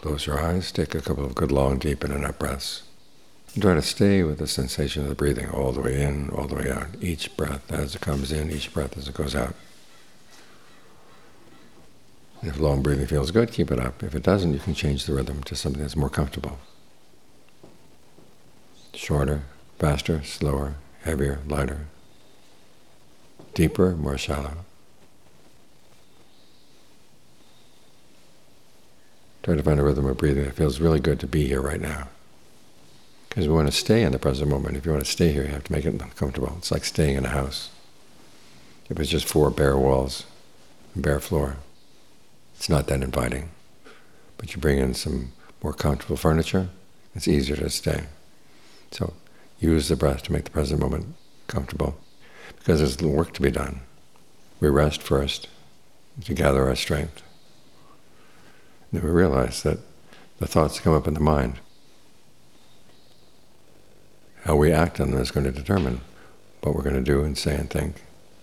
Close your eyes, take a couple of good long, deep in and out breaths. And try to stay with the sensation of the breathing all the way in, all the way out. Each breath as it comes in, each breath as it goes out. And if long breathing feels good, keep it up. If it doesn't, you can change the rhythm to something that's more comfortable. Shorter, faster, slower, heavier, lighter. Deeper, more shallow. Try to find a rhythm of breathing that feels really good to be here right now. Because we want to stay in the present moment. If you want to stay here, you have to make it comfortable. It's like staying in a house. If it's just 4 bare walls and bare floor, it's not that inviting. But you bring in some more comfortable furniture, it's easier to stay. So use the breath to make the present moment comfortable, because there's work to be done. We rest first to gather our strength. And then we realize that the thoughts come up in the mind. How we act on them is going to determine what we're going to do and say and think.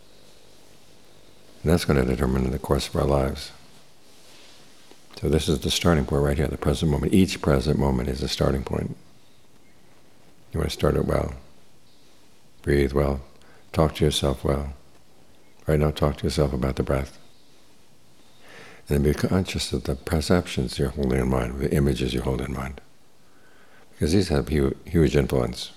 And that's going to determine the course of our lives. So this is the starting point right here, the present moment. Each present moment is a starting point. You want to start it well. Breathe well. Talk to yourself well. Right now, talk to yourself about the breath. And then be conscious of the perceptions you're holding in mind, the images you hold in mind. Because these have huge influence.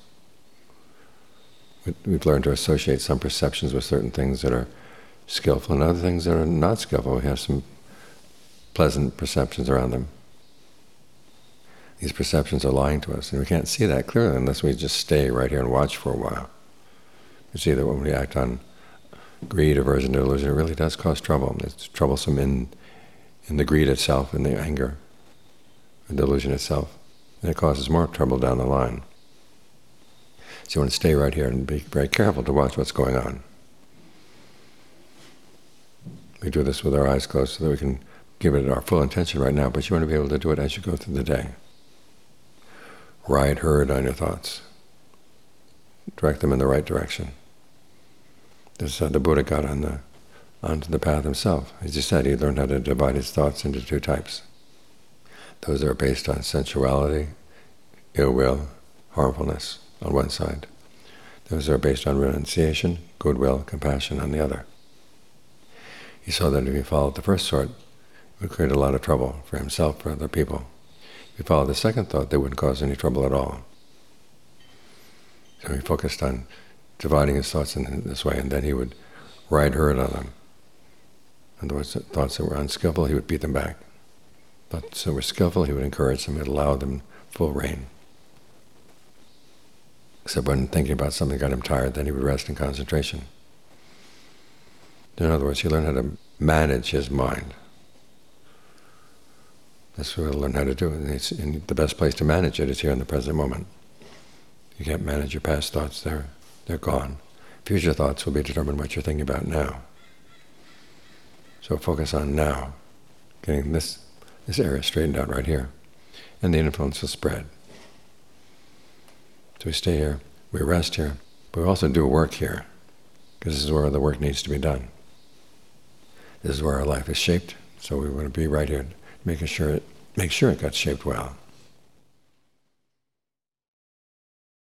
We've learned to associate some perceptions with certain things that are skillful and other things that are not skillful. We have some pleasant perceptions around them. These perceptions are lying to us, and we can't see that clearly unless we just stay right here and watch for a while. You see that when we act on greed, aversion, delusion, it really does cause trouble. It's troublesome in the greed itself, in the anger, the delusion itself, and it causes more trouble down the line. So you want to stay right here and be very careful to watch what's going on. We do this with our eyes closed so that we can give it our full attention right now, but you want to be able to do it as you go through the day. Ride herd on your thoughts. Direct them in the right direction. This is how the Buddha got onto the path himself. As he said, he learned how to divide his thoughts into 2 types. Those that are based on sensuality, ill will, harmfulness on one side. Those that are based on renunciation, goodwill, compassion on the other. He saw that if he followed the first sort, it would create a lot of trouble for himself, for other people. If he followed the second thought, they wouldn't cause any trouble at all. So he focused on dividing his thoughts in this way, and then he would ride herd on them. In other words, thoughts that were unskillful, he would beat them back. Thoughts that were skillful, he would encourage them, he'd allow them full reign. Except when thinking about something got him tired, then he would rest in concentration. In other words, he learned how to manage his mind. That's what we'll learn how to do. And the best place to manage it is here in the present moment. You can't manage your past thoughts, they're gone. Future thoughts will be determined what you're thinking about now. So focus on now, getting this area straightened out right here, and the influence will spread. So we stay here, we rest here, but we also do work here, because this is where the work needs to be done. This is where our life is shaped, so we want to be right here, make sure it got shaped well.